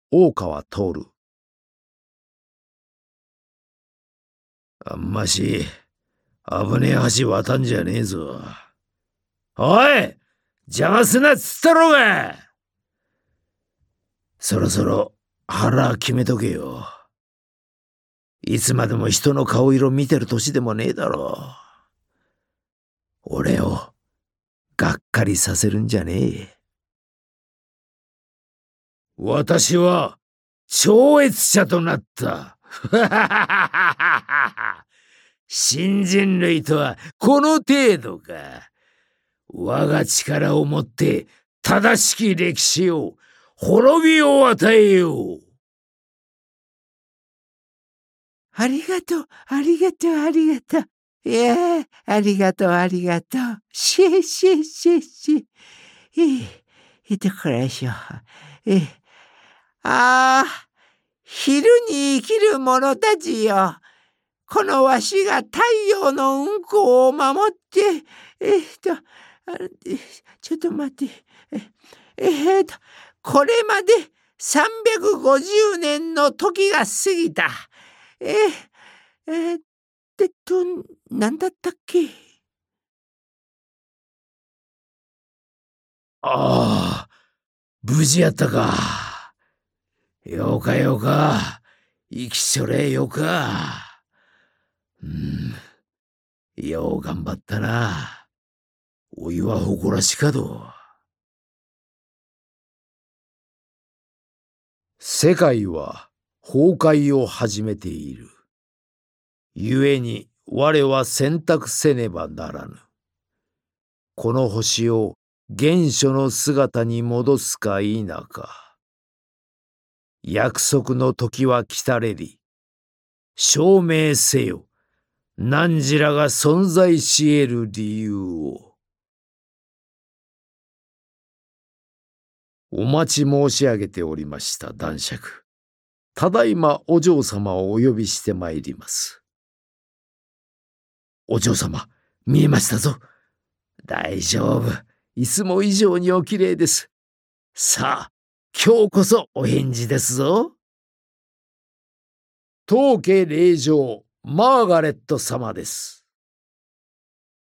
大川徹。あんまし、危ねえ橋渡んじゃねえぞ。おい、邪魔すなっつったろうが。そろそろ腹決めとけよ。いつまでも人の顔色見てる年でもねえだろう。俺をがっかりさせるんじゃねえ。私は超越者となった。新人類とはこの程度か。我が力をもって正しき歴史を滅びを与えよう。 ありがとう、ありがとう、ありがとう。いや、ありがとう、ありがとう。し。これでしょう。昼に生きる者たちよ。このわしが太陽のうんこを守って、ちょっと待って。これまで350年の時が過ぎた。なんだったっけ？ ああ、無事やったか。よかよか。生きちょれよか。よう頑張ったな。おいは誇らしかど。世界は崩壊を始めている。故に我は選択せねばならぬ。この星を原初の姿に戻すか否か。約束の時は来たれり。証明せよ。汝らが存在し得る理由を。お待ち申し上げておりました男爵。ただいまお嬢様をお呼びしてまいります。お嬢様、見えましたぞ。大丈夫。いつも以上におきれいです。さあ、今日こそお返事ですぞ。当家令嬢マーガレット様です。